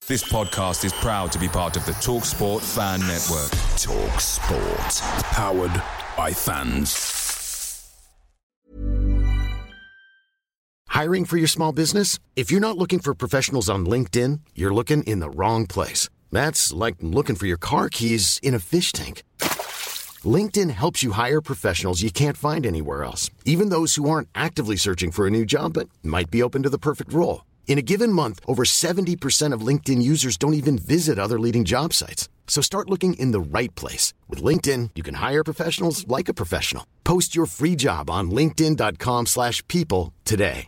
This podcast is proud to be part of the TalkSport Fan Network. TalkSport. Powered by fans. Hiring for your small business? If you're not looking for professionals on LinkedIn, you're looking in the wrong place. That's like looking for your car keys in a fish tank. LinkedIn helps you hire professionals you can't find anywhere else, even those who aren't actively searching for a new job but might be open to the perfect role. In a given month, over 70% of LinkedIn users don't even visit other leading job sites. So start looking in the right place. With LinkedIn, you can hire professionals like a professional. Post your free job on linkedin.com/people today.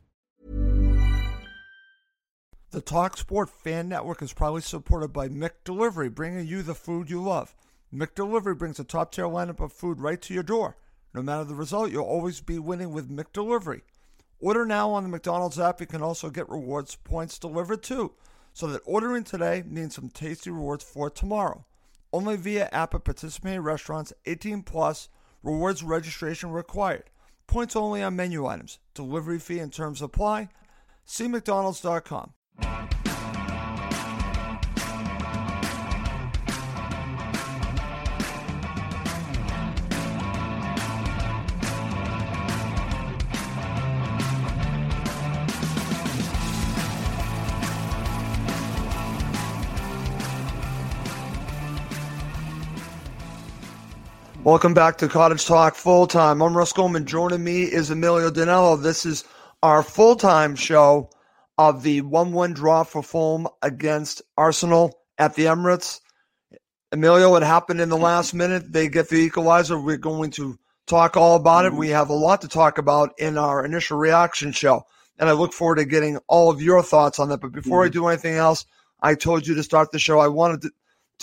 The TalkSport Fan Network is proudly supported by McDelivery, bringing you the food you love. McDelivery brings a top-tier lineup of food right to your door. No matter the result, you'll always be winning with McDelivery. Order now on the McDonald's app. You can also get rewards points delivered too, so that ordering today means some tasty rewards for tomorrow. Only via app at participating restaurants. 18 plus. Rewards registration required. Points only on menu items. Delivery fee and terms apply. See McDonald's.com. Welcome back to Cottage Talk Full-Time. I'm Russ Goldman. Joining me is Emilio Danello. This is our full-time show of the 1-1 draw for Fulham against Arsenal at the Emirates. Emilio, it happened in the last minute. They get the equalizer. We're going to talk all about it. We have a lot to talk about in our initial reaction show, and I look forward to getting all of your thoughts on that. But before I do anything else, I told you to start the show. I wanted to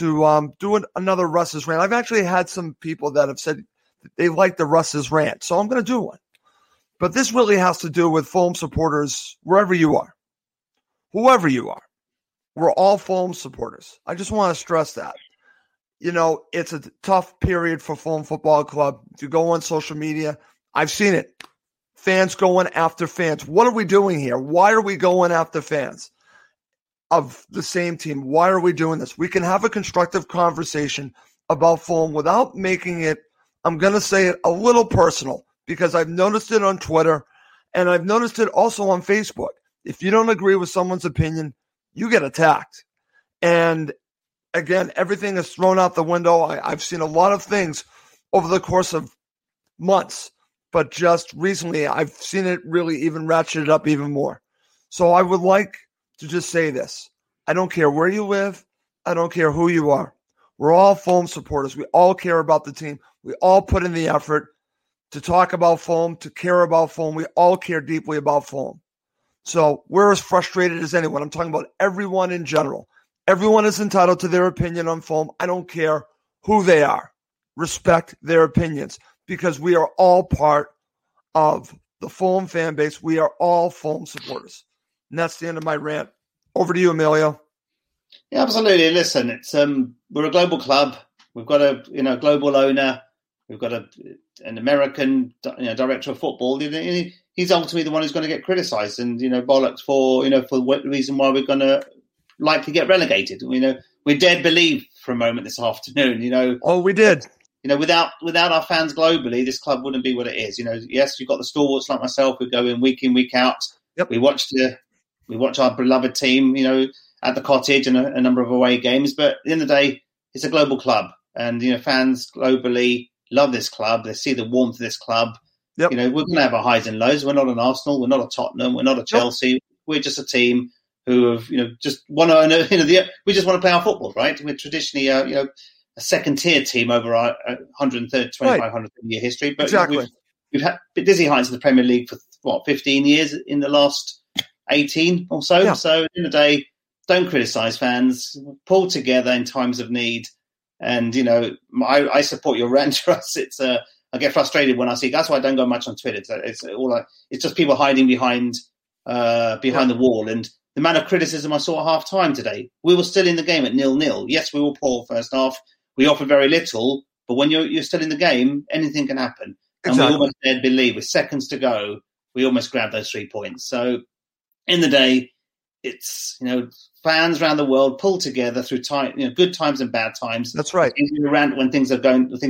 do another Russ's rant. I've actually had some people that have said they like the Russ's rant, so I'm going to do one. But this really has to do with Fulham supporters, wherever you are, whoever you are. We're all Fulham supporters. I just want to stress that. You know, it's a tough period for Fulham Football Club. If you go on social media, I've seen it. Fans going after fans. What are we doing here? Why are we going after fans of the same team? Why are we doing this? We can have a constructive conversation about Fulham without making it, I'm going to say it, a little personal, because I've noticed it on Twitter and I've noticed it also on Facebook. If you don't agree with someone's opinion, you get attacked. And again, everything is thrown out the window. I've seen a lot of things over the course of months, but just recently I've seen it really even ratcheted up even more. So I would like to just say this. I don't care where you live. I don't care who you are. We're all Fulham supporters. We all care about the team. We all put in the effort to talk about Fulham, to care about Fulham. We all care deeply about Fulham. So we're as frustrated as anyone. I'm talking about everyone in general. Everyone is entitled to their opinion on Fulham. I don't care who they are. Respect their opinions, because we are all part of the Fulham fan base. We are all Fulham supporters. And that's the end of my rant. Over to you, Emilio. Yeah, absolutely. Listen, it's we're a global club. We've got a global owner. We've got an American director of football. He's ultimately the one who's going to get criticised and bollocks for the reason why we're going to likely get relegated. We dared believe for a moment this afternoon. Oh, we did. Without our fans globally, this club wouldn't be what it is. Yes, you've got the stalwarts like myself who go in, week out. Yep. We watch our beloved team, at the Cottage and a number of away games. But at the end of the day, it's a global club, and fans globally love this club. They see the warmth of this club. Yep. We're going to have our highs and lows. We're not an Arsenal. We're not a Tottenham. We're not a Chelsea. Nope. We're just a team who have just want to we just want to play our football, right? We're traditionally a second tier team over our 2,500 year history, but exactly. We've had dizzy heights of the Premier League for 15 years in the last 18 or so. Yeah. So at the end of the day, don't criticise fans. Pull together in times of need. And I support your rant, Russ. I get frustrated when I see. That's why I don't go much on Twitter. It's just people hiding behind the wall. And the amount of criticism I saw at half time today, we were still in the game at 0-0. Yes, we were poor first half. We offered very little, but when you're still in the game, anything can happen. And we almost dared believe with seconds to go, we almost grabbed those 3 points. So in the day, it's, fans around the world pull together through time, good times and bad times. That's right. When things are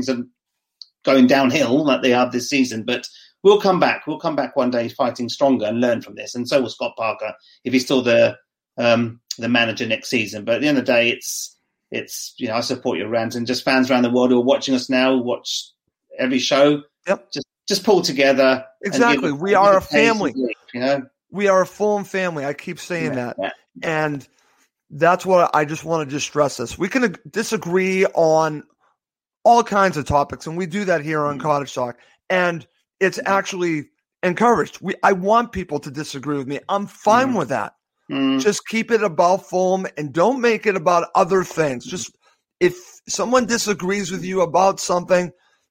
going downhill like they have this season, but we'll come back. We'll come back one day fighting stronger and learn from this. And so will Scott Parker if he's still the manager next season. But at the end of the day, it's I support your rant, and just fans around the world who are watching us now, watch every show. Yep. Just pull together. Exactly. We are a family. We are a full family. I keep saying that. Yeah. And that's what I just want to just stress this. We can disagree on all kinds of topics, and we do that here on Cottage Talk. And it's actually encouraged. I want people to disagree with me. I'm fine with that. Just keep it about Fulham and don't make it about other things. Just if someone disagrees with you about something,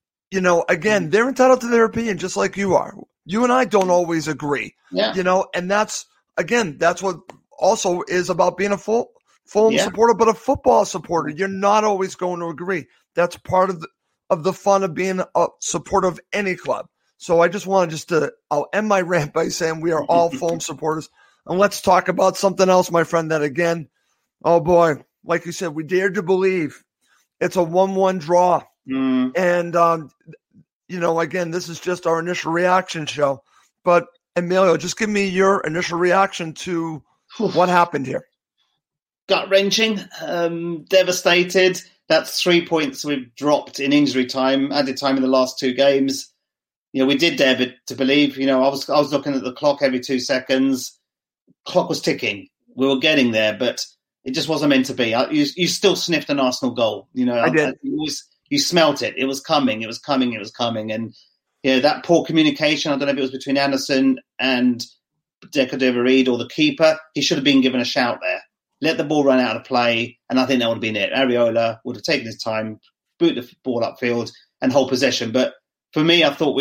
again, they're entitled to their opinion just like you are. You and I don't always agree. Yeah. And that's what also is about being a Fulham supporter, but a football supporter. You're not always going to agree. That's part of the fun of being a supporter of any club. So I just want I'll end my rant by saying we are all Fulham supporters. And let's talk about something else, my friend, that again, oh boy, like you said, we dared to believe it's a 1-1 draw. And, again, this is just our initial reaction show. But, Emilio, just give me your initial reaction to what happened here. Gut-wrenching, devastated. That's 3 points we've dropped in injury time, added time in the last two games. We did dare to believe. I was looking at the clock every 2 seconds. Clock was ticking. We were getting there, but it just wasn't meant to be. You still sniffed an Arsenal goal. I did. You smelt it. It was coming. It was coming. It was coming. And that poor communication, I don't know if it was between Anderson and Decadeva-Reid or the keeper. He should have been given a shout there. Let the ball run out of play, and I think that would have been it. Areola would have taken his time, boot the ball upfield, and hold possession. But for me, I thought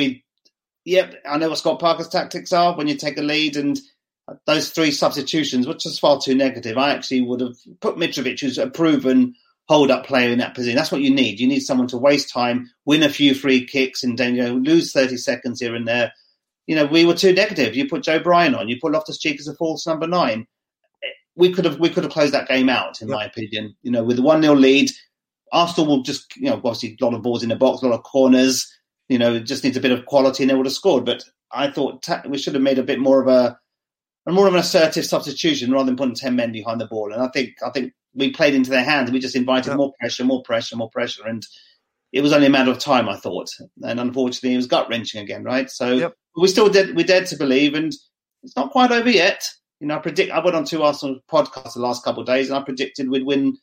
I know what Scott Parker's tactics are when you take a lead, and those 3 substitutions were just far too negative. I actually would have put Mitrovic, who's a proven hold-up player, in that position. That's what you need. You need someone to waste time, win a few free kicks, and then lose 30 seconds here and there. We were too negative. You put Joe Bryan on. You put Loftus-Cheek as a false number 9. We could have closed that game out, in my opinion. With the 1-0 lead, Arsenal will just, obviously a lot of balls in the box, a lot of corners. It just needs a bit of quality, and they would have scored. But I thought we should have made a bit more of an assertive substitution rather than putting 10 men behind the ball. And I think we played into their hands. We just invited more pressure. And it was only a matter of time, I thought. And unfortunately, it was gut-wrenching again, right? So we dared to believe, and it's not quite over yet. I went on 2 Arsenal podcasts the last couple of days, and I predicted we'd win,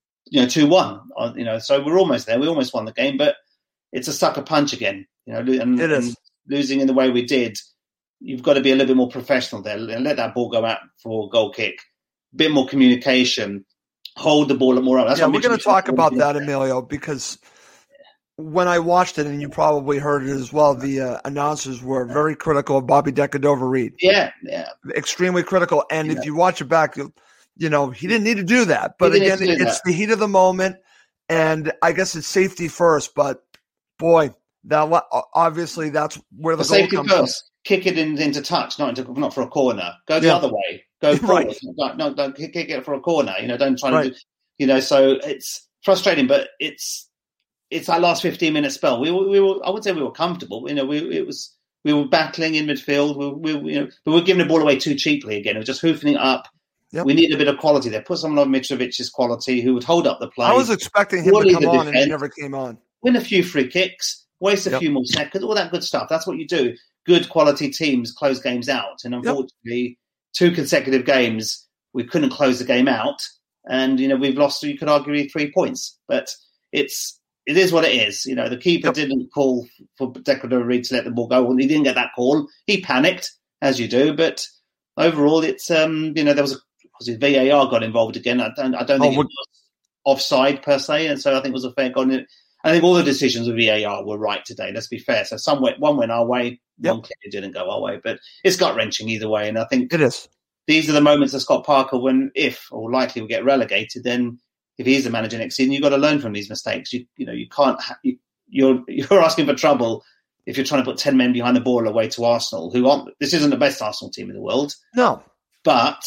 2-1. So we're almost there. We almost won the game, but it's a sucker punch again. And it is. And losing in the way we did. You've got to be a little bit more professional there and let that ball go out for a goal kick. A bit more communication. Hold the ball more up. We're going to talk about that, Emilio, because when I watched it, and you probably heard it as well, the announcers were very critical of Bobby Decadova-Reid. Yeah. Extremely critical. And if you watch it back, he didn't need to do that. But again, it's the heat of the moment, and I guess it's safety first. But, boy, that obviously that's where the goal comes from. Kick it into touch, not for a corner. Go the other way. Go forward. Right. No, don't kick it for a corner. Don't try to do. So it's frustrating, but it's our last 15-minute spell. We were. I would say we were comfortable. We were battling in midfield. But we were giving the ball away too cheaply again. It was just hoofing it up. Yep. We need a bit of quality there. Put someone of Mitrovic's quality who would hold up the play. I was expecting him to come on, and he never came on. Win a few free kicks, waste a few more seconds, all that good stuff. That's what you do. Good quality teams close games out. And unfortunately, 2 consecutive games, we couldn't close the game out. And, we've lost, you could argue, 3 points. But it is what it is. The keeper didn't call for Decadeva-Reid to let the ball go. Well, he didn't get that call. He panicked, as you do. But overall, it's, there was VAR got involved again. I don't think it was offside per se. And so I think it was a fair goal. I think all the decisions of VAR were right today. Let's be fair. So one went our way, one clearly didn't go our way. But it's gut-wrenching either way. And I think it is. These are the moments of Scott Parker when, if or likely we get relegated, then if he is the manager next season, you've got to learn from these mistakes. You can't. You're asking for trouble if you're trying to put 10 men behind the ball away to Arsenal, who aren't. This isn't the best Arsenal team in the world. No, but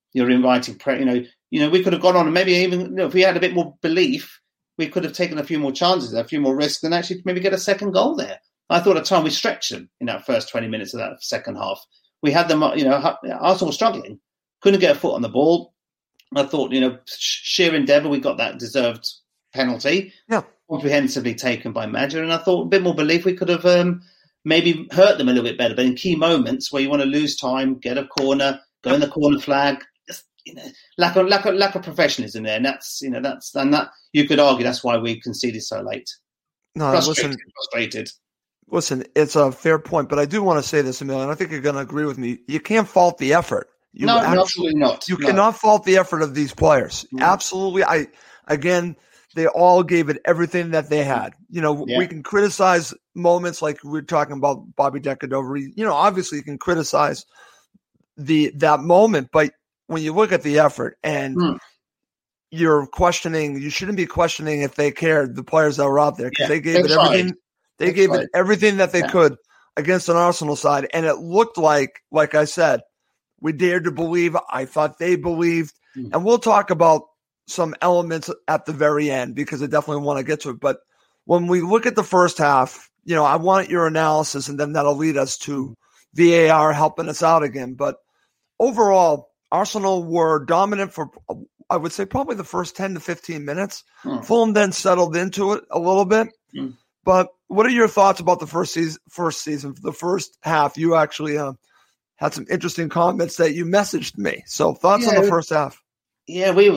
You're inviting, we could have gone on and maybe even if we had a bit more belief, we could have taken a few more chances, a few more risks, and actually maybe get a second goal there. I thought at time we stretched them in that first 20 minutes of that second half. We had them, Arsenal were struggling, couldn't get a foot on the ball. I thought, sheer endeavour, we got that deserved penalty, comprehensively taken by Madger, and I thought a bit more belief, we could have maybe hurt them a little bit better. But in key moments where you want to lose time, get a corner, go in the corner flag, just lack of professionalism there, and that's you could argue that's why we conceded so late. No, frustrated. Listen, it's a fair point, but I do want to say this, Emilio, and I think you're going to agree with me. You can't fault the effort. Absolutely not. You cannot fault the effort of these players. Mm. Absolutely. They all gave it everything that they had. We can criticize moments like we were talking about Bobby Decordova. Obviously you can criticize that moment, but when you look at the effort and you're questioning, you shouldn't be questioning if they cared, the players that were out there, because they gave it everything. They gave it everything that they could against an Arsenal side, and it looked like I said, we dared to believe. I thought they believed, and we'll talk about some elements at the very end because I definitely want to get to it. But when we look at the first half, I want your analysis, and then that'll lead us to VAR helping us out again. But overall, Arsenal were dominant for, I would say, probably the first 10 to 15 minutes. Fulham then settled into it a little bit. But what are your thoughts about the first season, the first half? You actually had some interesting comments that you messaged me. So thoughts on the first half? Yeah, we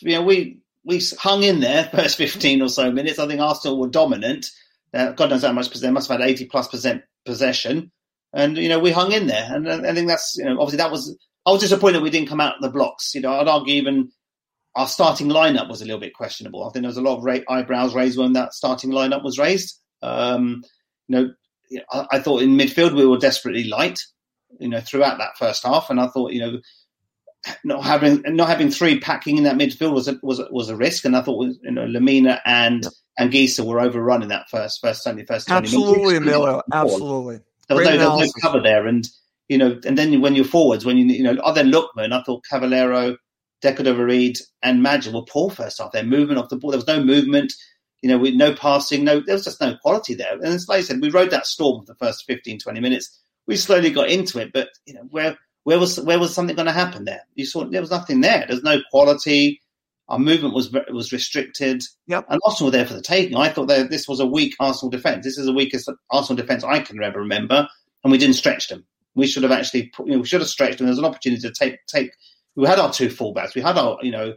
hung in there first 15 or so minutes. I think Arsenal were dominant. God knows how much, they must have had 80+% possession. And, we hung in there. And I think that's, obviously I was disappointed we didn't come out of the blocks. I'd argue even our starting lineup was a little bit questionable. I think there was a lot of eyebrows raised when that starting lineup was raised. I thought in midfield we were desperately light, throughout that first half, and I thought, not having three packing in that midfield was a risk, and I thought Lemina and Anguissa were overrun in that first 20 minutes. Absolutely, Emilio. Absolutely. There was no cover there, and then when you're forwards, other than Lookman, I thought Cavallero, Decordova-Reid and Madger were poor first half. Their movement off the ball, there was no movement, with no passing, there was just no quality there. And as I said, we rode that storm for the first 15, 20 minutes. We slowly got into it, but where was something going to happen there? You saw there was nothing there. There's no quality. Our movement was restricted. Yep. And Arsenal were there for the taking. I thought this was a weak Arsenal defence. This is the weakest Arsenal defence I can ever remember, and we didn't stretch them. We should have actually, we should have stretched them. There was an opportunity to take. We had our two fullbacks. We had our,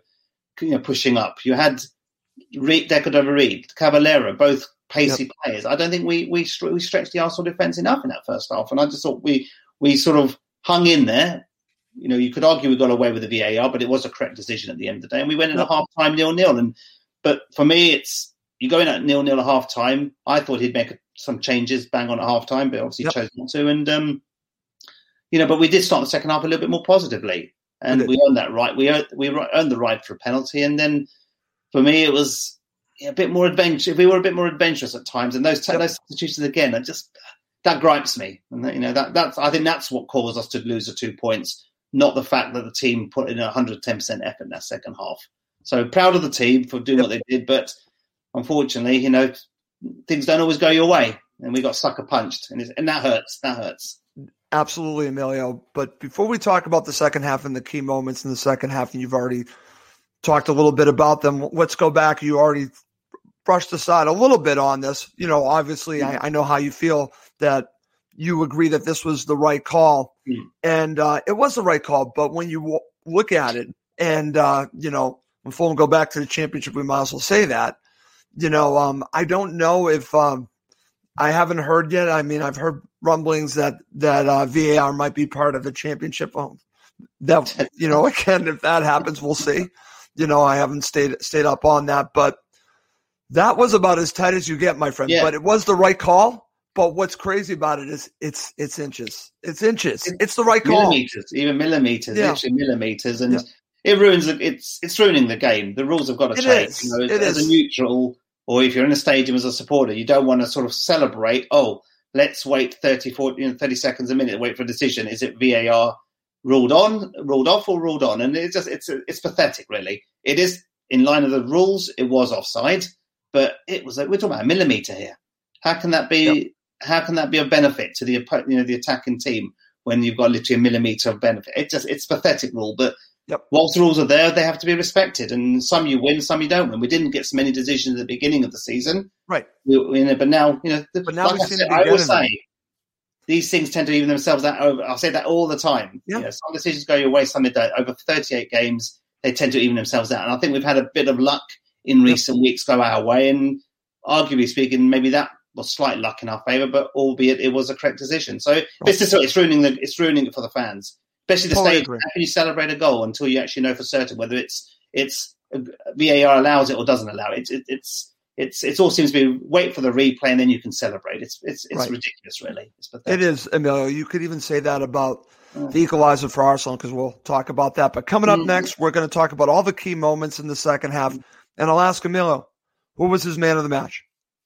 pushing up. You had Decordova-Reid, Cavallero, both pacey players. I don't think we stretched the Arsenal defence enough in that first half, and I just thought we sort of hung in there. You could argue we got away with the VAR, but it was a correct decision at the end of the day, and we went in at half time 0-0. But for me, it's you go in at 0-0 at half time. I thought he'd make some changes bang on at half time, but obviously chose not to. And but we did start the second half a little bit more positively. And we earned that right. We earned the right for a penalty. And then for me, it was a bit more adventurous. We were a bit more adventurous at times. And those substitutions again, that gripes me. And I think that's what caused us to lose the 2 points, not the fact that the team put in 110% effort in that second half. So proud of the team for doing what they did, but unfortunately, things don't always go your way, and we got sucker punched, and that hurts. That hurts. Absolutely, Emilio. But before we talk about the second half and the key moments in the second half, and you've already talked a little bit about them, let's go back. You already brushed aside a little bit on this. Obviously, I know how you feel, that you agree that this was the right call. And it was the right call. But when you look at it and, when Fulham go back to the championship, we might as well say that. I don't know if I haven't heard yet. I mean, I've heard rumblings that VAR might be part of the championship. That again, if that happens, we'll see. I haven't stayed up on that, but that was about as tight as you get, my friend. Yeah. But it was the right call. But what's crazy about it is it's inches. It's inches. It's the right call. Millimeters, literally millimeters, and it ruins it. It's ruining the game. The rules have got to change. As a neutral, or if you're in a stadium as a supporter, you don't want to sort of celebrate. Oh, let's wait 30 seconds a minute, wait for a decision. Is it VAR ruled off, or ruled on, and it's pathetic, really. It is in line of the rules. It was offside, but it was we're talking about a millimetre here. How can that be? Yep. How can that be of benefit to the attacking team when you've got literally a millimetre of benefit? It's a pathetic rule, but whilst the rules are there, they have to be respected. And some you win, some you don't win. We didn't get so many decisions at the beginning of the season, right? But now, I always say, these things tend to even themselves out. I'll say that all the time. Yeah. Some decisions go your way, some they don't. Over 38 games, they tend to even themselves out. And I think we've had a bit of luck in recent weeks go our way. And arguably speaking, maybe that was slight luck in our favour, but albeit it was a correct decision. So it's ruining it for the fans, especially the stage. How can you celebrate a goal until you actually know for certain whether it's VAR allows it or doesn't allow it? It all seems to be wait for the replay and then you can celebrate. It's ridiculous, really. It's pathetic. It is, Emilio. You could even say that about the equalizer for Arsenal, because we'll talk about that. But coming up next, we're going to talk about all the key moments in the second half. And I'll ask Emilio, who was his man of the match?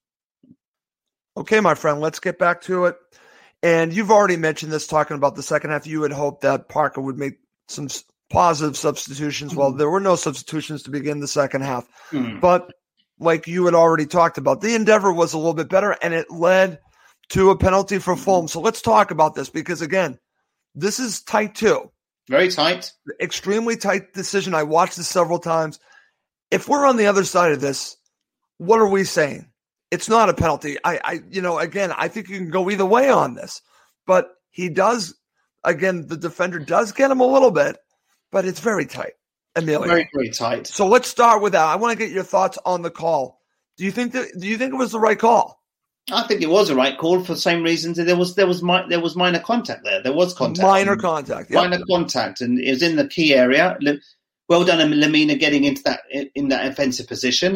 Okay, my friend, let's get back to it. And you've already mentioned this, talking about the second half. You had hoped that Parker would make some positive substitutions. Well, there were no substitutions to begin the second half. But like you had already talked about, the endeavor was a little bit better, and it led to a penalty for Fulham. So let's talk about this, because, again, this is tight too. Very tight. Extremely tight decision. I watched this several times. If we're on the other side of this, what are we saying? It's not a penalty. Again, I think you can go either way on this. But he does, again, the defender does get him a little bit, but it's very tight. Emilio. Very, very tight. So let's start with that. I want to get your thoughts on the call. Do you think it was the right call? I think it was a right call for the same reasons. There was minor contact there. There was contact. Minor contact, and it was in the key area. Well done, Lemina, getting into that offensive position.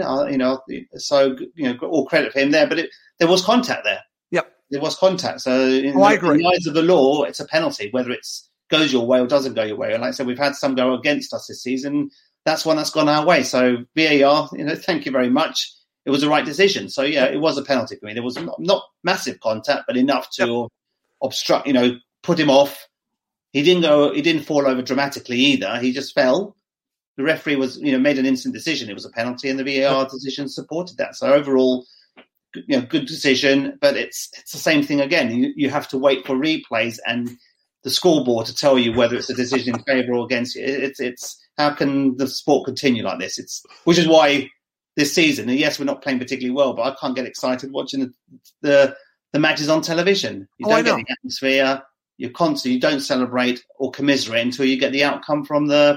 So all credit for him there. But there was contact there. Yep, there was contact. So I agree. In the eyes of the law, it's a penalty, whether it goes your way or doesn't go your way. And like I said, we've had some go against us this season. That's one that's gone our way. So VAR, thank you very much. It was the right decision. So yeah, it was a penalty for me. There was not massive contact, but enough to obstruct. Put him off. He didn't fall over dramatically either. He just fell. The referee was, made an instant decision. It was a penalty, and the VAR decision supported that. So overall, good decision. But it's the same thing again. You have to wait for replays and the scoreboard to tell you whether it's a decision in favour or against you. It's how can the sport continue like this? Which is why this season, and yes, we're not playing particularly well, but I can't get excited watching the matches on television. You don't get the atmosphere. You don't celebrate or commiserate until you get the outcome from the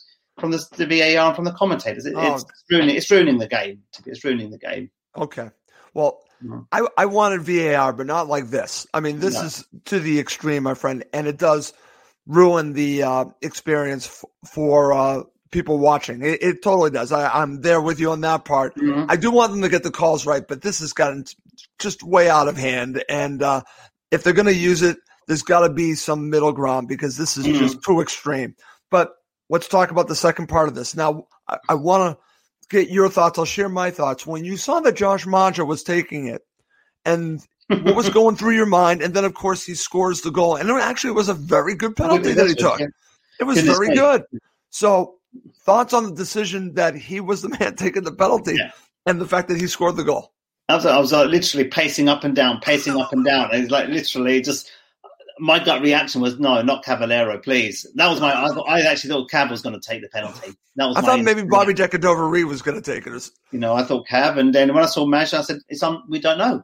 VAR and from the commentators. It's ruining the game. It's ruining the game. Okay. Well, I wanted VAR, but not like this. I mean, this is to the extreme, my friend, and it does ruin the experience for people watching. It totally does. I'm there with you on that part. Mm-hmm. I do want them to get the calls right, but this has gotten just way out of hand. And if they're going to use it, there's got to be some middle ground, because this is just too extreme. But let's talk about the second part of this. Now, I want to get your thoughts. I'll share my thoughts. When you saw that Josh Maja was taking it, and what was going through your mind, and then, of course, he scores the goal. And it was a very good penalty that he took. It was very good. So thoughts on the decision that he was the man taking the penalty and the fact that he scored the goal? I was literally pacing up and down. And it's like literally just – my gut reaction was, no, not Cavallero, please. That was I actually thought Cav was going to take the penalty. I thought maybe Bobby Decordova-Reid was going to take it. I thought Cav, and then when I saw Maja, I said, we don't know.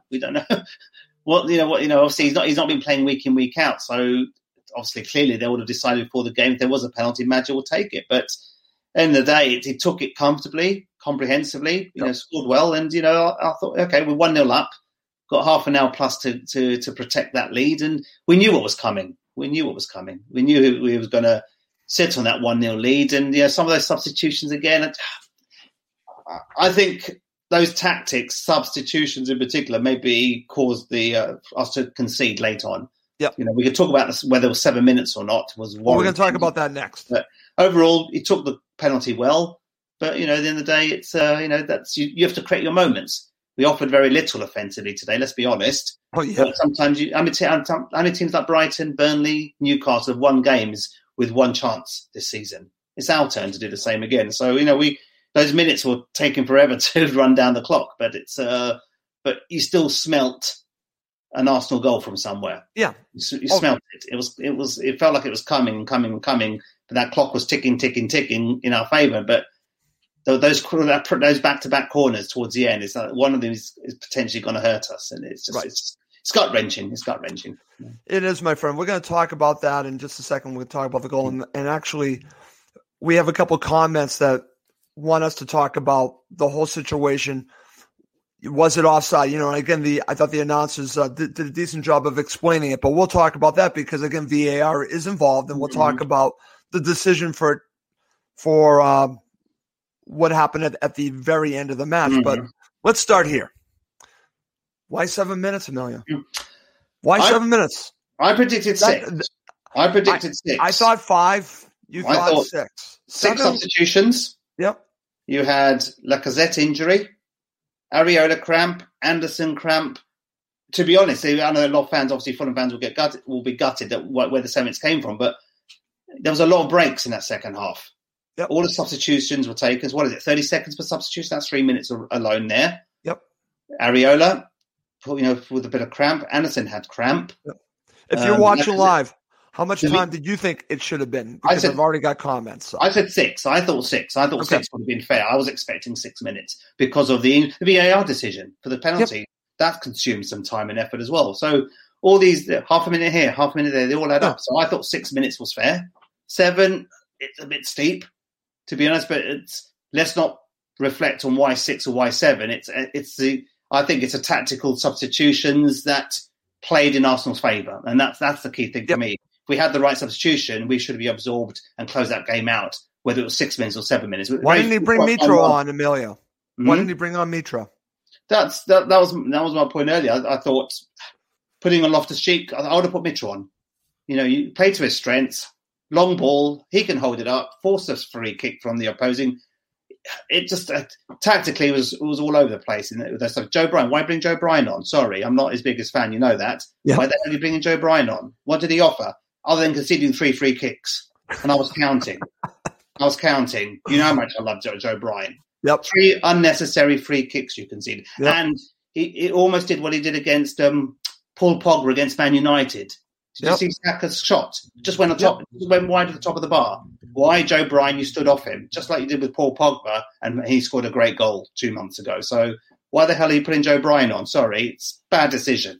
Obviously he's not been playing week in, week out. So obviously, clearly they would have decided before the game if there was a penalty, Maja would take it. But at the end of the day, he took it comfortably, comprehensively, scored well. And, I thought, okay, we're 1-0 up. Got half an hour plus to protect that lead, and we knew what was coming. We knew we was going to sit on that 1-0 lead, and some of those substitutions again. I think those tactics, substitutions in particular, maybe caused us to concede late on. Yeah, we could talk about this, whether it was 7 minutes or not. We're going to talk about that next. But overall, he took the penalty well, but at the end of the day, it's that's you have to create your moments. We offered very little offensively today, let's be honest. Oh, yeah. But sometimes, teams like Brighton, Burnley, Newcastle have won games with one chance this season. It's our turn to do the same again. So, those minutes were taking forever to run down the clock, but but you still smelt an Arsenal goal from somewhere. Yeah. You smelt it. It felt like it was coming, but that clock was ticking in our favour. But those back-to-back corners towards the end, it's like one of them is potentially going to hurt us, and it's just it's gut-wrenching. It's gut-wrenching. It is, my friend. We're going to talk about that in just a second. We're going to talk about the goal, and actually, we have a couple of comments that want us to talk about the whole situation. Was it offside? Again, I thought the announcers did a decent job of explaining it, but we'll talk about that because, again, VAR is involved, and we'll talk about the decision for what happened at the very end of the match. But let's start here. Why 7 minutes, Emilio? Why 7 minutes? I predicted 6. I predicted 6. I thought 5. You thought 6. 6 substitutions. Yep. You had Lacazette injury, Areola cramp, Anderson cramp. To be honest, I know a lot of fans, obviously Fulham fans, will be gutted at where the 7 minutes came from, but there was a lot of breaks in that second half. Yep. All the substitutions were taken. What is it, 30 seconds per substitution? That's 3 minutes alone there. Yep. Areola, with a bit of cramp. Anderson had cramp. Yep. If you're watching live, how much time did you think it should have been? Because I've already got comments. So. I said 6. I thought 6. I thought 6 would have been fair. I was expecting 6 minutes because of the VAR decision for the penalty. Yep. That consumed some time and effort as well. So all these, half a minute here, half a minute there, they all add up. So I thought 6 minutes was fair. 7, it's a bit steep, to be honest, but let's not reflect on why 6 or why 7. I think it's a tactical substitutions that played in Arsenal's favour, and that's the key thing for me. If we had the right substitution, we should be absorbed and close that game out, whether it was 6 minutes or 7 minutes. Why didn't he bring Mitro on, Emilio? Why didn't he bring on Mitro? That was my point earlier. I thought putting on Loftus-Cheek, I would have put Mitro on. You play to his strengths, long ball, he can hold it up, force a free kick from the opposing. It just tactically was all over the place. Joe Bryan, why bring Joe Bryan on? Sorry, I'm not his biggest fan. You know that. Yeah. Why the hell are you bringing Joe Bryan on? What did he offer other than conceding 3 free kicks? And I was counting. You know how much I love Joe Bryan. Yep. 3 unnecessary free kicks you conceded, and he almost did what he did against Paul Pogba against Man United. Did you see Saka's shot? Just went on top, went wide at the top of the bar. Why, Joe Bryan, you stood off him, just like you did with Paul Pogba, and he scored a great goal 2 months ago. So why the hell are you putting Joe Bryan on? Sorry, it's bad decision.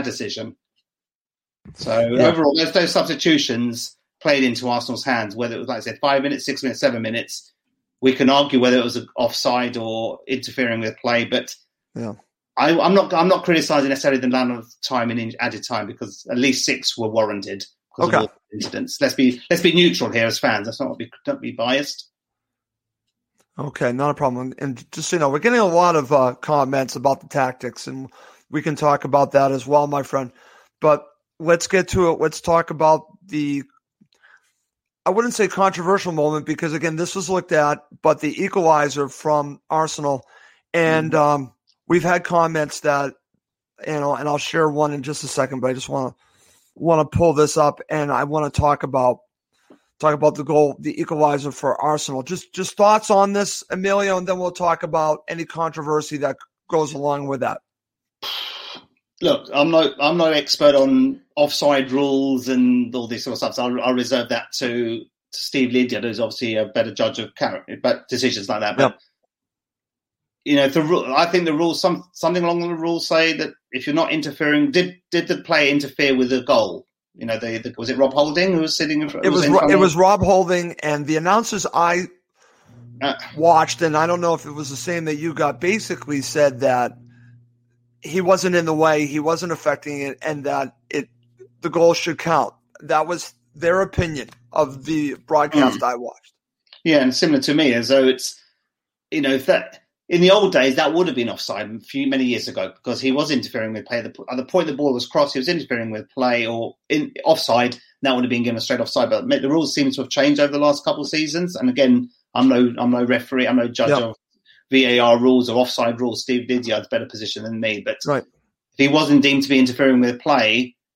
So overall, those substitutions played into Arsenal's hands, whether it was, like I said, 5 minutes, 6 minutes, 7 minutes. We can argue whether it was offside or interfering with play, but I'm not criticising necessarily the amount of time in added time, because at least 6 were warranted because of all the incidents. Let's be neutral here as fans. Let's not be biased. Okay, not a problem. And just so you know, we're getting a lot of comments about the tactics, and we can talk about that as well, my friend. But let's get to it. Let's talk about I wouldn't say controversial moment, because, again, this was looked at, but the equalizer from Arsenal. And we've had comments that, and I'll share one in just a second, but I just want to pull this up, and I want to talk about the goal, the equalizer for Arsenal. Just thoughts on this, Emilio, and then we'll talk about any controversy that goes along with that. Look, I'm no expert on offside rules and all this sort of stuff, so I'll reserve that to Steve Lydiard, who's obviously a better judge of character, but decisions like that. But I think the rules, something along the rules say that if you're not interfering, did the player interfere with the goal? Was it Rob Holding who was sitting in front? It was Rob Holding, and the announcers I watched, and I don't know if it was the same that you got, basically said that he wasn't in the way, he wasn't affecting it, and that the goal should count. That was their opinion of the broadcast I watched. Yeah, and similar to me, as though it's, if that in the old days that would have been offside many years ago, because he was interfering with play. At the point the ball was crossed, he was interfering with play, or offside. That would have been given a straight offside. But the rules seem to have changed over the last couple of seasons. And again, I'm no referee, I'm no judge of VAR rules or offside rules. Steve Lydiard's better position than me. But if he wasn't deemed to be interfering with play,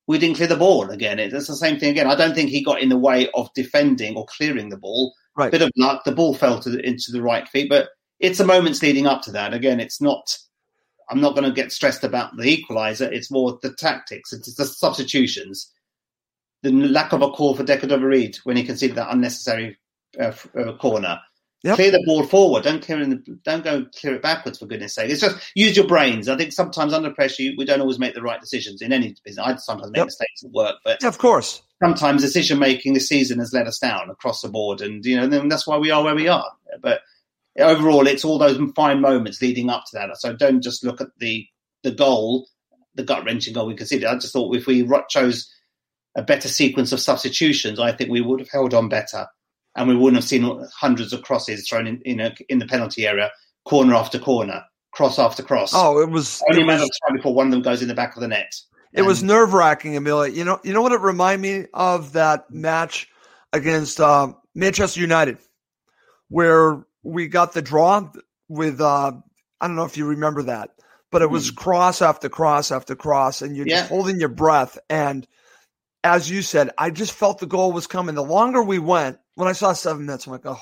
we didn't clear the ball again. It's the same thing again. I don't think he got in the way of defending or clearing the ball. Right. Bit of luck. The ball fell into the right feet, but it's the moments leading up to that. Again, it's not. I'm not going to get stressed about the equaliser. It's more the tactics. It's the substitutions. The lack of a call for Decadova-Reid when he conceded that unnecessary corner. Yep. Clear the ball forward. Don't go clear it backwards, for goodness sake. It's just use your brains. I think sometimes under pressure, we don't always make the right decisions in any business. I sometimes make mistakes at work, but of course, sometimes decision making this season has let us down across the board, and then that's why we are where we are. But overall, it's all those fine moments leading up to that. So don't just look at the goal, the gut-wrenching goal we conceded. I just thought if we chose a better sequence of substitutions, I think we would have held on better. And we wouldn't have seen hundreds of crosses thrown in the penalty area, corner after corner, cross after cross. Oh, it was only a matter of time before one of them goes in the back of the net. It was nerve-wracking, Amelia. You know what it reminded me of? That match against Manchester United, where we got the draw with I don't know if you remember that, but it was cross after cross after cross, and you're just holding your breath. And as you said, I just felt the goal was coming. The longer we went, when I saw 7 minutes, I'm like, oh,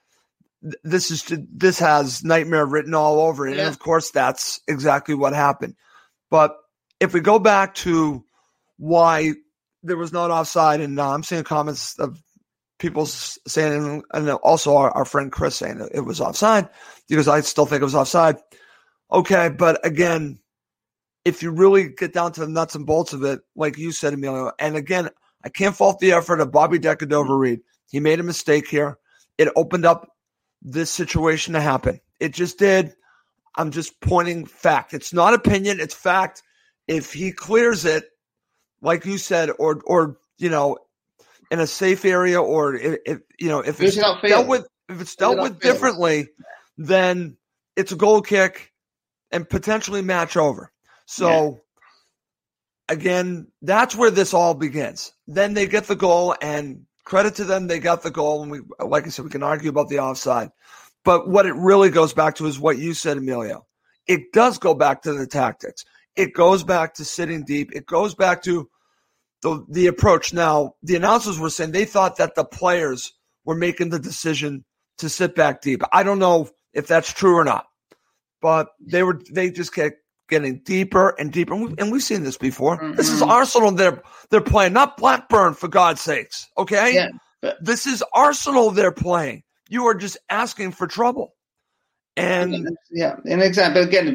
this has nightmare written all over it. Yeah. And of course, that's exactly what happened. But if we go back to why there was not offside, and I'm seeing comments of people saying, and also our friend Chris saying it was offside, because I still think it was offside. Okay, but again, if you really get down to the nuts and bolts of it, like you said, Emilio, and again, I can't fault the effort of Bobby Decadova-Reid. He made a mistake here. It opened up this situation to happen. It just did. I'm just pointing fact. It's not opinion. It's fact. If he clears it, like you said, or in a safe area, or if it's dealt with differently, then it's a goal kick and potentially match over. So again, that's where this all begins. Then they get the goal, and credit to them, they got the goal. And like I said, we can argue about the offside. But what it really goes back to is what you said, Emilio. It does go back to the tactics. It goes back to sitting deep. It goes back to the approach. Now, the announcers were saying they thought that the players were making the decision to sit back deep. I don't know if that's true or not, but they just kept getting deeper and deeper. And we've seen this before. Mm-hmm. This is Arsenal they're playing, not Blackburn, for God's sakes. Okay? Yeah, but this is Arsenal they're playing. You are just asking for trouble. And an example again,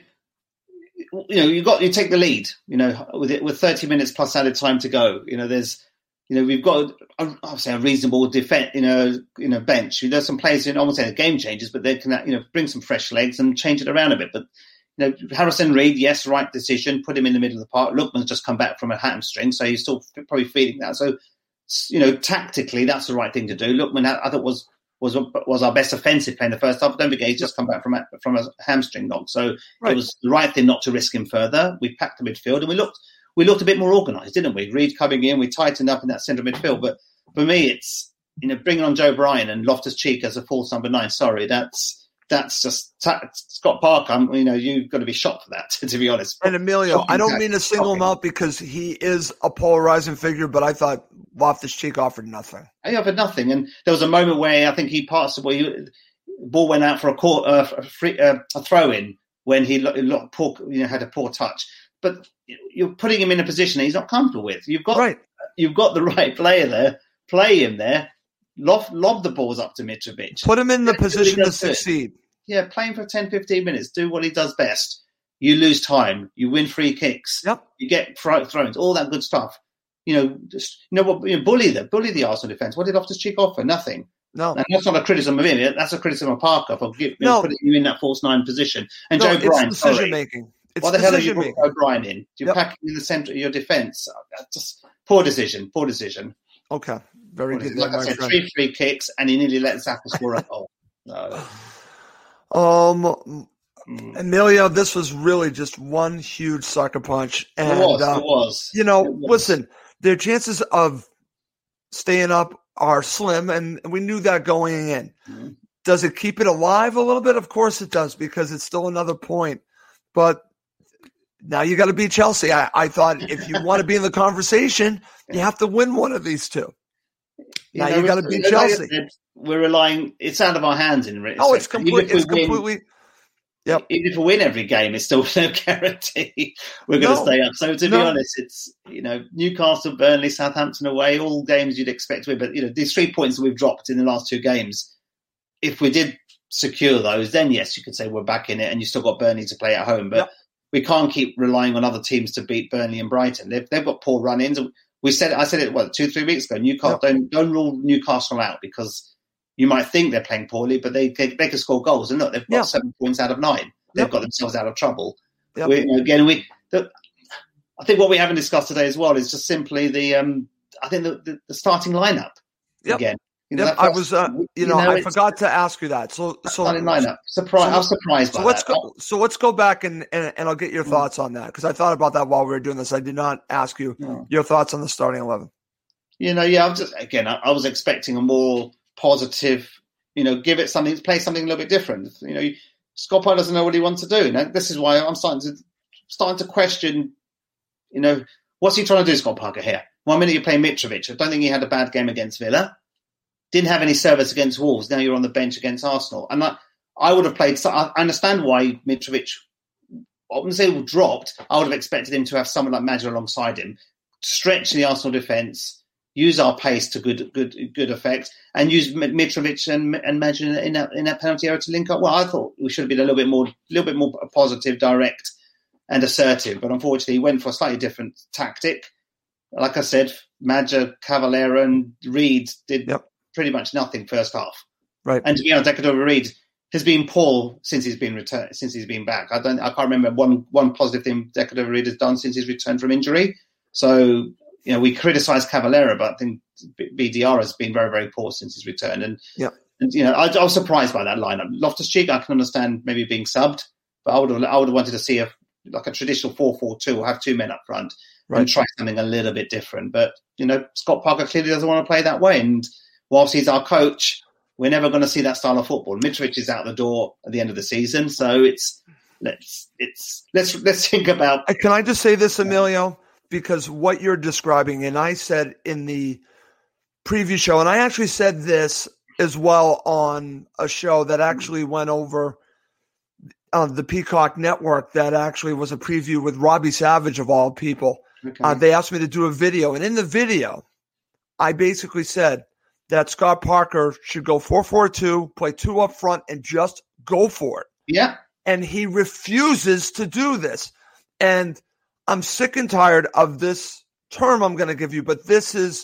you take the lead, with 30 minutes plus added time to go. We've got obviously a reasonable defense, bench. There's some players I won't say they're game changers, but they can bring some fresh legs and change it around a bit. But Harrison Reed, yes, right decision, put him in the middle of the park. Lookman's just come back from a hamstring, so he's still probably feeling that. So, tactically, that's the right thing to do. Lookman, I thought, was our best offensive player in the first half. Don't forget, he's just come back from a hamstring knock. So It was the right thing not to risk him further. We packed the midfield, and we looked a bit more organised, didn't we? Reed coming in, we tightened up in that centre midfield. But for me, it's bringing on Joe Bryan and Loftus-Cheek as a false number 9. Sorry, that's just Scott Parker. You've got to be shocked for that, to be honest. And Emilio, I don't mean to single him out because he is a polarizing figure, but I thought Loftus-Cheek offered nothing. He offered nothing, and there was a moment where I think he passed the ball. Ball went out for a throw-in when he had a poor touch. But you're putting him in a position that he's not comfortable with. You've got the right player there. Play him there. Lob the balls up to Mitrovic. Put him in the position to succeed. Yeah, playing for 10, 15 minutes. Do what he does best. You lose time. You win free kicks. Yep. You get throws. All that good stuff. Bully the Arsenal defence. What did Loftus-Cheek offer? Nothing. No. And that's not a criticism of him. That's a criticism of Parker for putting you in that false 9 position. And Joe Bryan, it's decision-making. Why the hell are you putting Joe Bryan in? You're packing in the centre of your defence. Just poor decision. Okay. Very good. Like I said, 3 free kicks, and he nearly let Zappa score a goal. No. Emilio, this was really just one huge sucker punch. And, it was. Listen, their chances of staying up are slim, and we knew that going in. Mm-hmm. Does it keep it alive a little bit? Of course it does, because it's still another point. But Now you got to beat Chelsea. I thought if you want to be in the conversation, you have to win one of these two. Now you got to beat Chelsea. We're relying. It's out of our hands in. Oh, it's completely. Yep. Even if we win every game, it's still no guarantee we're going to stay up. So to be honest, it's Newcastle, Burnley, Southampton away, all games you'd expect to win. But these 3 points that we've dropped in the last 2 games, if we did secure those, then yes, you could say we're back in it, and you still got Burnley to play at home. But we can't keep relying on other teams to beat Burnley and Brighton. They've got poor run-ins. I said it 2-3 weeks ago. Newcastle don't rule Newcastle out because you might think they're playing poorly, but they can score goals. And look, they've got 7 points out of 9. They've got themselves out of trouble. I think what we haven't discussed today as well is just simply the starting lineup again. I forgot to ask you that. So starting lineup. I was surprised by that. So let's go back and I'll get your thoughts on that, because I thought about that while we were doing this. I did not ask you your thoughts on the starting 11. I was expecting a more positive, give it something, play something a little bit different. Scott Parker doesn't know what he wants to do. Now, this is why I'm starting to question, what's he trying to do, Scott Parker, here? 1 minute you play Mitrovic. I don't think he had a bad game against Villa. Didn't have any service against Wolves. Now you're on the bench against Arsenal. And I would have played. I understand why Mitrovic, I wouldn't say dropped. I would have expected him to have someone like Maja alongside him, stretch the Arsenal defence, use our pace to good effect, and use Mitrovic and Maja in that penalty area to link up. Well, I thought we should have been a little bit more positive, direct, and assertive. But unfortunately, he went for a slightly different tactic. Like I said, Maja, Cavaleiro, and Reed did pretty much nothing first half. Right. And to be honest, Decadova-Reid has been poor since he's been returned. Since he's been back, I can't remember one positive thing Decadova-Reid has done since he's returned from injury. So we criticise Cavaleiro, but I think BDR has been very, very poor since his return. And I was surprised by that lineup. Loftus-Cheek, I can understand maybe being subbed, but I would have wanted to see a traditional 4-4-2 or have 2 men up front and try something a little bit different. But Scott Parker clearly doesn't want to play that way. And whilst he's our coach, we're never going to see that style of football. Mitrovic is out the door at the end of the season, so let's think about. Can I just say this, Emilio? Because what you're describing, and I said in the preview show, and I actually said this as well on a show that actually went over on the Peacock Network, that actually was a preview with Robbie Savage, of all people. Okay. They asked me to do a video, and in the video, I basically said that Scott Parker should go 4-4-2, play 2 up front, and just go for it. Yeah. And he refuses to do this. And I'm sick and tired of this term I'm going to give you, but this is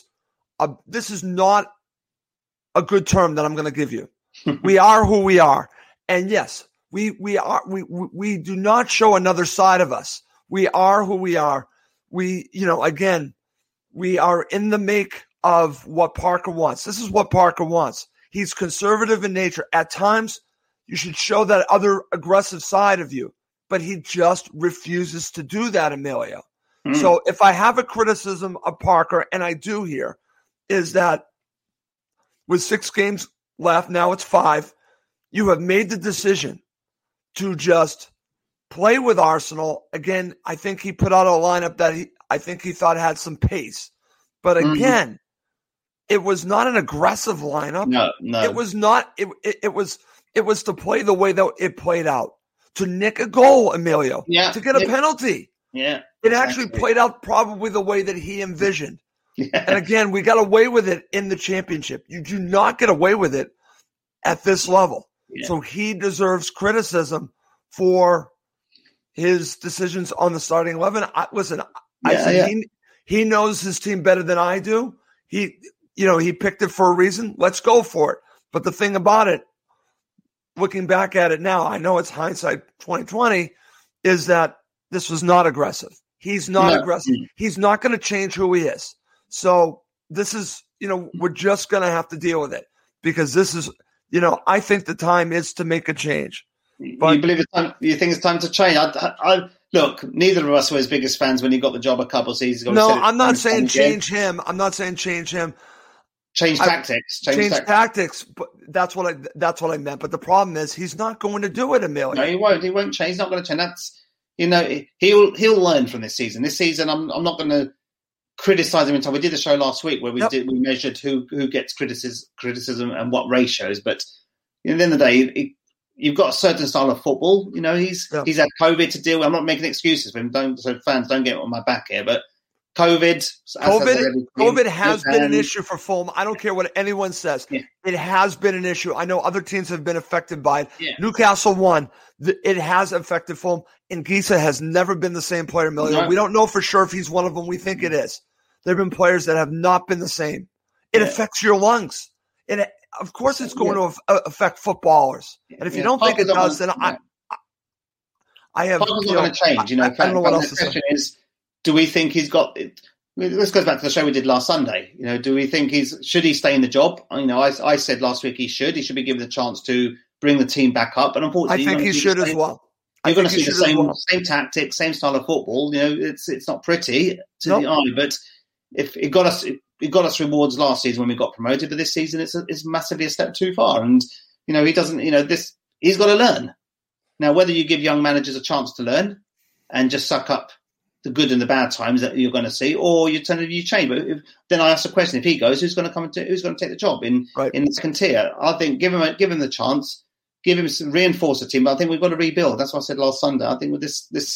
not a good term that I'm going to give you. We are who we are. And yes, we do not show another side of us. We are who we are. We are in the make of what Parker wants. This is what Parker wants. He's conservative in nature. At times, you should show that other aggressive side of you. But he just refuses to do that, Emilio. So if I have a criticism of Parker, and I do here, is that with 6 games left, now it's 5, you have made the decision to just play with Arsenal. Again, I think he put out a lineup that I think he thought had some pace. But again, it was not an aggressive lineup. No. It was not. It was to play the way that it played out. To nick a goal, Emilio. Yeah. To get a penalty. Yeah. It actually played out probably the way that he envisioned. Yeah. And again, we got away with it in the championship. You do not get away with it at this level. Yeah. So he deserves criticism for his decisions on the starting 11. He knows his team better than I do. He picked it for a reason. Let's go for it. But the thing about it, looking back at it now, I know it's hindsight 2020, is that this was not aggressive. He's not aggressive. He's not going to change who he is. So this is, we're just going to have to deal with it, because this is, I think the time is to make a change. But you think it's time to change? Look, neither of us were his biggest fans when he got the job a couple of seasons ago. No, I'm not saying change him. I'm not saying change him. Change tactics. Change tactics, but that's what I meant. But the problem is he's not going to do it, Emilio. No, he won't. He won't change. He's not going to change. he'll learn from this season. This season, I'm not going to criticize him until we did the show last week where we measured who gets criticism and what ratios. But at the end of the day, you've got a certain style of football. He's had COVID to deal with. I'm not making excuses for him. So fans don't get on my back here, but COVID has been an issue for Fulham. I don't care what anyone says. Yeah. It has been an issue. I know other teams have been affected by it. Yeah. Newcastle won. It has affected Fulham. And Gisa has never been the same player, Emilio. No. We don't know for sure if he's one of them. We think it is. There have been players that have not been the same. It affects your lungs. Of course it's going to affect footballers. And if you don't think it does, then I have... It's not going to change. I don't know what else to say. The question is, do we think he's got... This goes back to the show we did last Sunday. Do we think should he stay in the job? I said last week he should. He should be given the chance to bring the team back up. But unfortunately, I think he should as well. You're going to see the same tactics, same style of football. It's not pretty to the eye, but if it got us rewards last season when we got promoted, but this season it's massively a step too far. And he doesn't. He's got to learn. Now, whether you give young managers a chance to learn and just suck up the good and the bad times that you're going to see, or you change. But then I ask the question: if he goes, who's going to take the job in the second tier? I think give him the chance. Give him reinforce the team. But I think we've got to rebuild. That's what I said last Sunday. I think with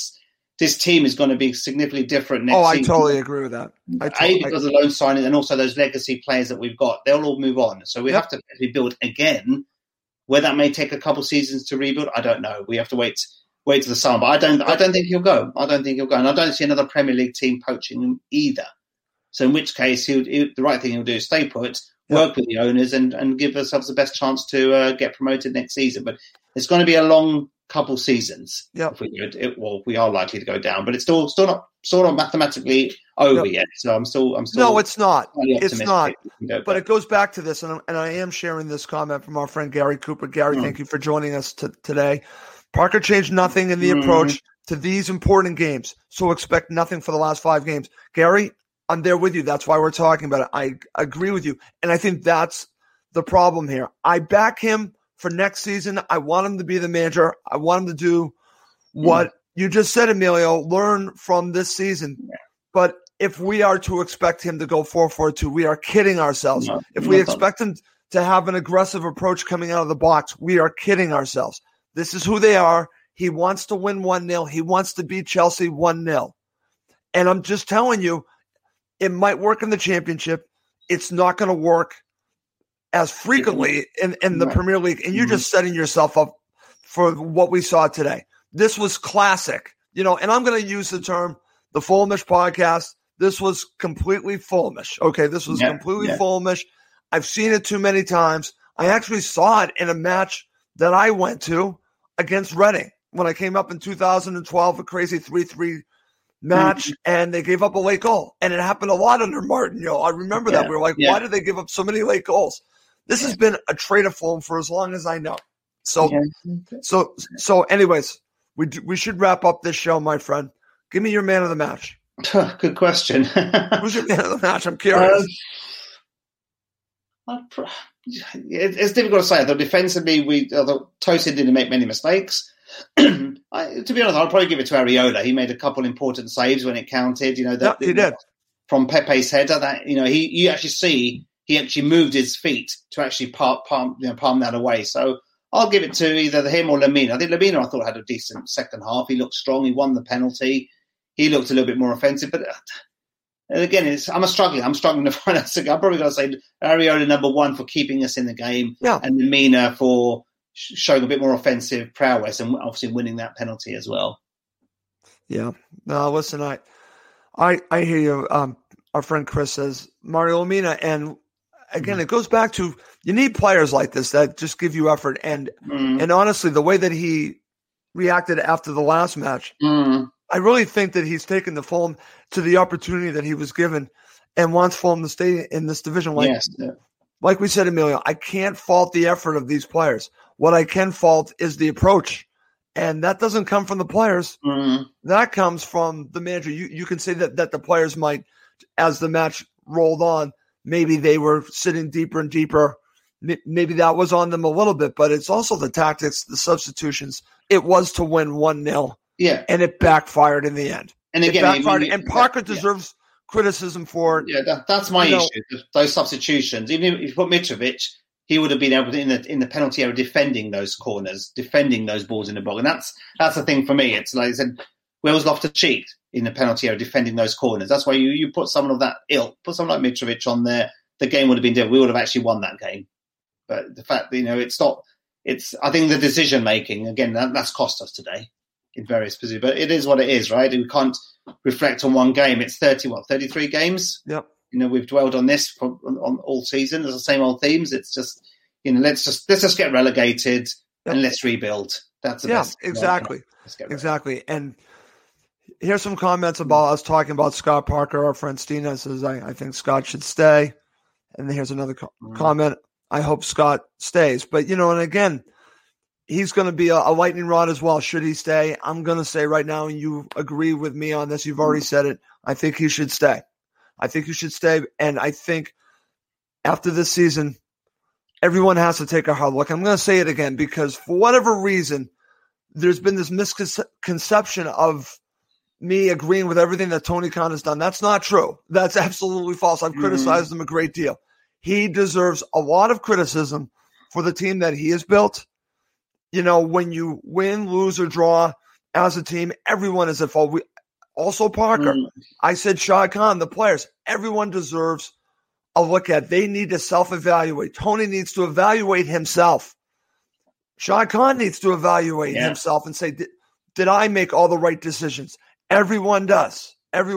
this team is going to be significantly different next season. I totally agree with that. Because of the loan signing and also those legacy players that we've got, they'll all move on. So we have to rebuild again. Where that may take a couple seasons to rebuild, I don't know. We have to wait to the summer. But I don't think he'll go. And I don't see another Premier League team poaching him either. So in which case, the right thing he'll do is stay put, work with the owners and give ourselves the best chance to get promoted next season. But it's going to be a long couple seasons. If we do it. We are likely to go down, but it's still not mathematically over yet. So I'm still. No, it's not. It's not. But it goes back to this, and I am sharing this comment from our friend Gary Cooper. Gary, thank you for joining us today. Parker changed nothing in the approach to these important games, so expect nothing for the last 5 games. Gary, I'm there with you. That's why we're talking about it. I agree with you. And I think that's the problem here. I back him for next season. I want him to be the manager. I want him to do what you just said, Emilio, learn from this season. But if we are to expect him to go 4-4-2, we are kidding ourselves. If we expect him to have an aggressive approach coming out of the box, we are kidding ourselves. This is who they are. He wants to win 1-0. He wants to beat Chelsea 1-0. And I'm just telling you, it might work in the Championship. It's not going to work as frequently in the Premier League. And you're just setting yourself up for what we saw today. This was classic. And I'm going to use the term the Fulhamish podcast. This was completely Fulhamish. Okay, this was completely Fulhamish. I've seen it too many times. I actually saw it in a match that I went to against Reading when I came up in 2012, a crazy 3-3 match, and they gave up a late goal. And it happened a lot under Martin. I remember that. We were like, why did they give up so many late goals? This has been a trait of Fulham for as long as I know. So anyways, we should wrap up this show, my friend. Give me your man of the match. Good question. Who's your man of the match? I'm curious. It's difficult to say. Though defensively, Tosin didn't make many mistakes. To be honest, I'll probably give it to Areola. He made a couple important saves when it counted. He did. From Pepe's header, that you actually see he actually moved his feet to actually palm that away. So I'll give it to either him or Lemina. I think Lemina, I thought, had a decent second half. He looked strong. He won the penalty. He looked a little bit more offensive, but. Again, I'm struggling to find out. I'm probably going to say Areola number 1 for keeping us in the game, and Lemina for showing a bit more offensive prowess and obviously winning that penalty as well. Yeah. No, listen, I hear you. Our friend Chris says Mario Lemina, and again, it goes back to you need players like this that just give you effort. And honestly, the way that he reacted after the last match. I really think that he's taken the Fulham to the opportunity that he was given and wants Fulham to stay in this division. Like we said, Emilio, I can't fault the effort of these players. What I can fault is the approach. And that doesn't come from the players. That comes from the manager. You can say that the players might, as the match rolled on, maybe they were sitting deeper and deeper. Maybe that was on them a little bit, but it's also the tactics, the substitutions. It was to win 1-0. Yeah. And it backfired in the end. And again, and Parker deserves criticism for it. Yeah, that's my issue. Those substitutions. Even if you put Mitrovic, he would have been able to in the penalty area defending those corners, defending those balls in the box. And that's the thing for me. It's like I said, where was Loftus-Cheek in the penalty area defending those corners? That's why you put someone of that ilk, put someone like Mitrovic on there. The game would have been different. We would have actually won that game. But the fact that, it's not. It's I think the decision making again that's cost us today in various positions. But it is what it is, right? We can't reflect on one game. It's 33 games. Yep. We've dwelled on this on all season. There's the same old themes. It's just, let's just get relegated and let's rebuild. That's the best. Exactly. Exactly. And here's some comments about us talking about Scott Parker. Our friend Stina says, I think Scott should stay. And then here's another comment. I hope Scott stays. But, and again, he's going to be a lightning rod as well. Should he stay? I'm going to say right now, and you agree with me on this. You've already said it. I think he should stay. And I think after this season, everyone has to take a hard look. I'm going to say it again because for whatever reason, there's been this misconception of me agreeing with everything that Tony Khan has done. That's not true. That's absolutely false. I've criticized him a great deal. He deserves a lot of criticism for the team that he has built. When you win, lose, or draw as a team, everyone is at fault. Also, Parker, I said Shad Khan, the players, everyone deserves a look at. They need to self-evaluate. Tony needs to evaluate himself. Shad Khan needs to evaluate himself and say, did I make all the right decisions? Everyone does.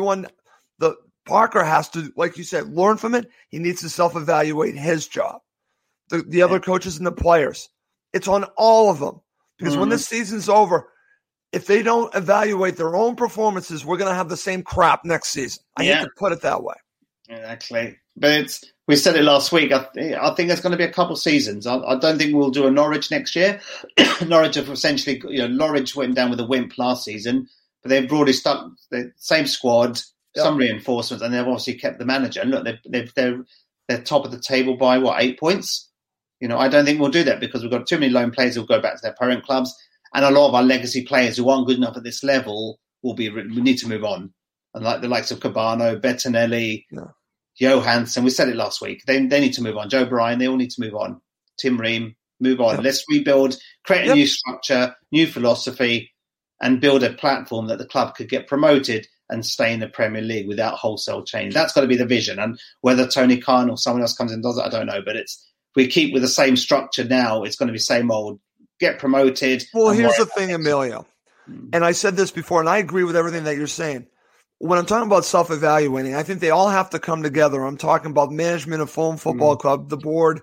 Parker has to, like you said, learn from it. He needs to self-evaluate his job. The other coaches and the players. It's on all of them. Because when this season's over, if they don't evaluate their own performances, we're going to have the same crap next season. I hate to put it that way. Exactly. But we said it last week. I think there's going to be a couple seasons. I don't think we'll do a Norwich next year. Norwich have essentially, Norwich went down with a wimp last season, but they've broadly stuck the same squad, some reinforcements, and they've obviously kept the manager. And look, they're top of the table by 8 points? I don't think we'll do that because we've got too many lone players who'll go back to their parent clubs. And a lot of our legacy players who aren't good enough at this level we need to move on. And like the likes of Cabano, Bettinelli, Johansson, we said it last week. They need to move on. Joe Bryan, they all need to move on. Tim Ream, move on. Let's rebuild, create a new structure, new philosophy, and build a platform that the club could get promoted and stay in the Premier League without wholesale change. That's got to be the vision. And whether Tony Khan or someone else comes in and does it, I don't know. But if we keep with the same structure now, it's going to be same old. Get promoted. Well, here's the thing, Emilio. And I said this before, and I agree with everything that you're saying. When I'm talking about self-evaluating, I think they all have to come together. I'm talking about management of Fulham Football Club, the board,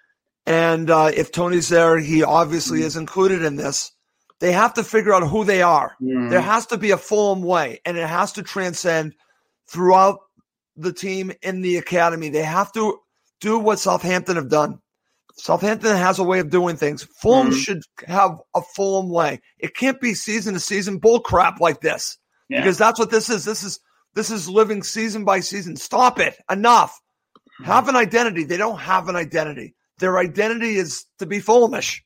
and if Tony's there, he obviously is included in this. They have to figure out who they are. There has to be a Fulham way, and it has to transcend throughout the team in the academy. They have to do what Southampton have done. Southampton has a way of doing things. Fulham should have a Fulham way. It can't be season to season bull crap like this because that's what this is. This is living season by season. Stop it. Enough. Have an identity. They don't have an identity. Their identity is to be Fulhamish.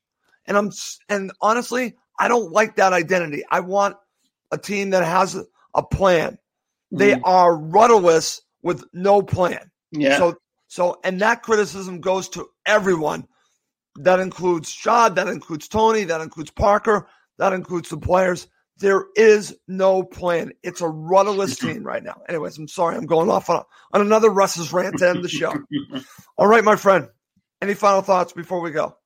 And honestly, I don't like that identity. I want a team that has a plan. They are rudderless with no plan. Yeah. So, and that criticism goes to everyone. That includes Shad, that includes Tony, that includes Parker, that includes the players. There is no plan. It's a rudderless team right now. Anyways, I'm sorry. I'm going off on another Russ's rant to end the show. All right, my friend. Any final thoughts before we go?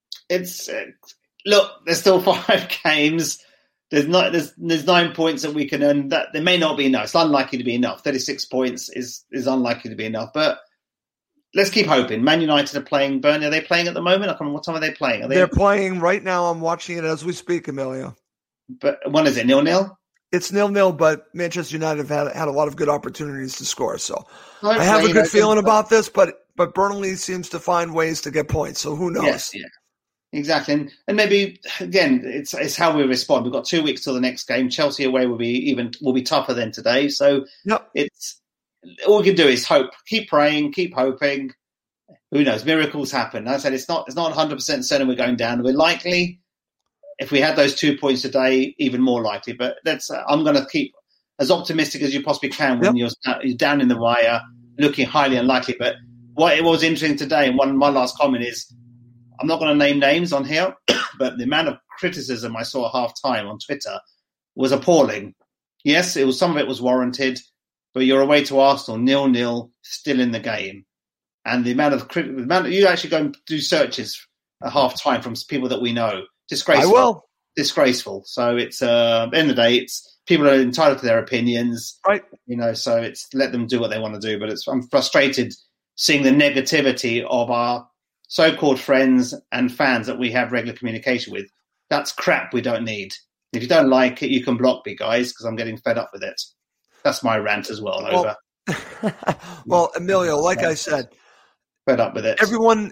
Look, there's still 5 games. There's 9 points that we can earn. That there may not be enough. It's unlikely to be enough. 36 points is unlikely to be enough. But let's keep hoping. Man United are playing Burnley. Are they playing at the moment? I can't remember what time are they playing. They're playing right now. I'm watching it as we speak, Emilio. But when is it? 0-0? It's 0-0, but Manchester United have had a lot of good opportunities to score. So I have a good feeling about this, but Burnley seems to find ways to get points. So who knows? Yes, yeah. Exactly. And maybe, again, it's how we respond. We've got 2 weeks till the next game. Chelsea away will be tougher than today. So it's all we can do is hope. Keep praying, keep hoping. Who knows? Miracles happen. As I said, it's not 100% certain we're going down. We're likely, if we had those 2 points today, even more likely. But I'm going to keep as optimistic as you possibly can when you're down in the wire, looking highly unlikely. But what it was interesting today, and my last comment is, I'm not going to name names on here, but the amount of criticism I saw at half-time on Twitter was appalling. Yes, some of it was warranted, but you're away to Arsenal, 0-0, still in the game. And the amount of you actually go and do searches at half-time from people that we know. Disgraceful. I will. Disgraceful. So it's at the end of the day, it's people are entitled to their opinions, right? So it's let them do what they want to do. But I'm frustrated seeing the negativity of our so-called friends and fans that we have regular communication with. That's crap we don't need. If you don't like it, you can block me, guys, because I'm getting fed up with it. That's my rant as well. Over. Well, Emilio, like I said, fed up with it. Everyone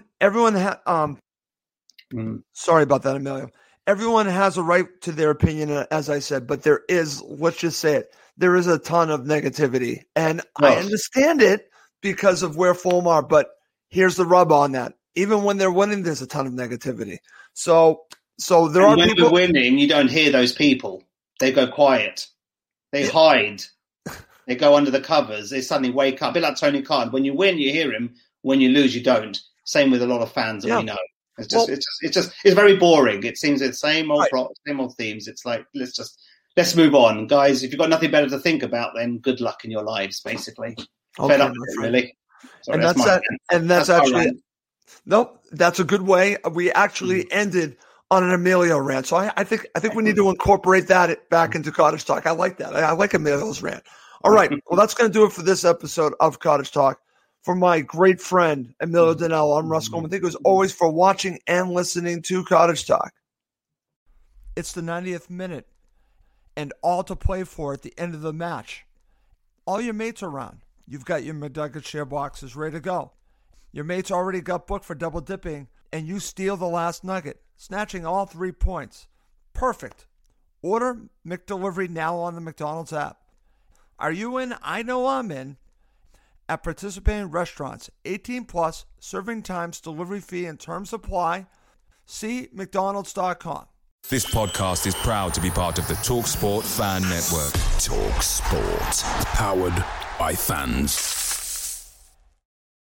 sorry about that, Emilio. Everyone has a right to their opinion, as I said, but there is, let's just say it, there is a ton of negativity. And I understand it because of where Fulham are, but here's the rub on that. Even when they're winning, there's a ton of negativity. So there are when people we're winning, you don't hear those people. They go quiet. They hide. They go under the covers. They suddenly wake up. A bit like Tony Khan. When you win, you hear him. When you lose, you don't. Same with a lot of fans that we know. It's very boring. It seems it's the same old plot, same old themes. It's like let's move on, guys. If you've got nothing better to think about, then good luck in your lives. Basically, fed up with it, really. Sorry, that's a good way. We actually ended on an Emilio rant, so I think we need to incorporate that back into Cottage Talk. I like that. I like Emilio's rant. All right, well, that's going to do it for this episode of Cottage Talk. For my great friend, Emilio Danello, I'm Russ Coleman. Thank you as always for watching and listening to Cottage Talk. It's the 90th minute, and all to play for at the end of the match. All your mates are around. You've got your McNugget share boxes ready to go. Your mates already got booked for double dipping, and you steal the last nugget, snatching all 3 points. Perfect. Order McDelivery now on the McDonald's app. Are you in? I know I'm in. At participating restaurants, 18 plus, serving times, delivery fee, and terms apply. See McDonald's.com. This podcast is proud to be part of the TalkSport Fan Network. TalkSport. Powered by fans.